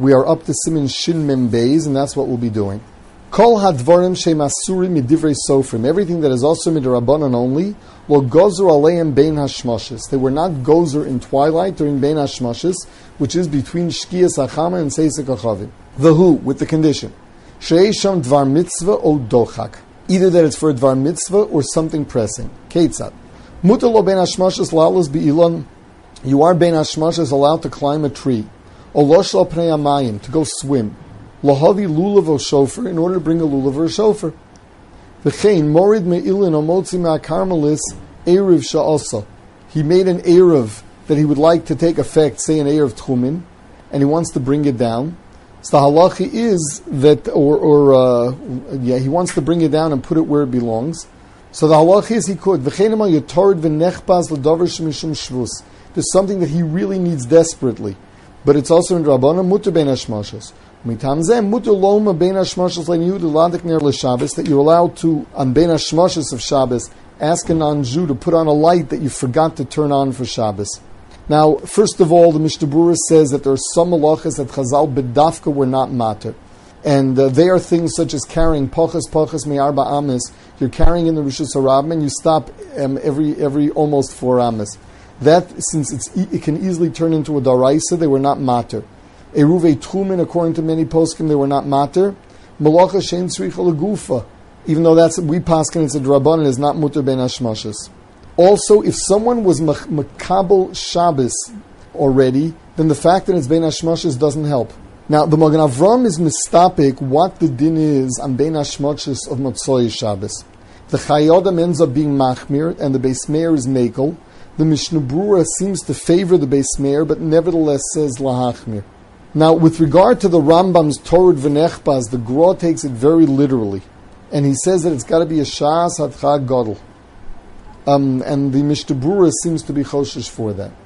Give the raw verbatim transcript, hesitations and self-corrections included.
We are up to Siman Shin Mem Beis, and that's what we'll be doing. Kol hadvarim shemasuri midivrei sofrim. Everything that is also midrabanan only. Lo gozer aleim bein hashmoshes. They were not gozer in twilight during bein hashmoshes, which is between shkiyas achama and seisek achavim. The who, with the condition. Sheisham dvar mitzvah o dochak. Either that it's for a dvar mitzvah or something pressing. Ketzad. Mutar lo bein hashmoshes lalos be'ilan. You are bein hashmoshes allowed to climb a tree. O losh lo pnei amayim, to go swim. Lahavi lulav o shofar, in order to bring a lulav or a shofar. V'chein morid me'ilin o motzi ma'karmelis erev sha'asa. He made an erev that he would like to take effect, say an erev tchumin, and he wants to bring it down. So the halachi is that, or, or uh, yeah, he wants to bring it down and put it where it belongs. So the halachi is he could. V'chein ma yotarid v'nechbaz l'davar shemishum shvus. There's something that he really needs desperately, but it's also in Rabbanan mutar bein hashmashos. That you're allowed to, on Bein HaShmashos of Shabbos, ask a non-Jew to put on a light that you forgot to turn on for Shabbos. Now, first of all, the Mishnah Berurah says that there are some halachas that Chazal B'dafka were not matter. And uh, they are things such as carrying pachas pachas me'arba ames. You're carrying in the Rishus HaRabim and you stop um, every every almost four ames. That, since it's, it can easily turn into a daraisa, they were not matter. Eruvei Tchumin, according to many poskim, they were not mater. Malacha shein tzricha legufa, even though that's we paskin, it's a drabanan, is not mutar bein hashmashos. Also, if someone was makabel Shabbos already, then the fact that it's bein hashmashos doesn't help. Now, the Magen Avram is mistapik what the din is on bein hashmashos of Motzoi Shabbos. The Chayodam ends up being machmir, and the Beis Meir is mekel. The Mishnah Berurah seems to favor the Beis Meir, but nevertheless says lahachmir. Now, with regard to the Rambam's Torah v'nechbaz, the Gra takes it very literally, and he says that it's got to be a shas hadchag gadol, um, and the Mishnah Berurah seems to be choshesh for that.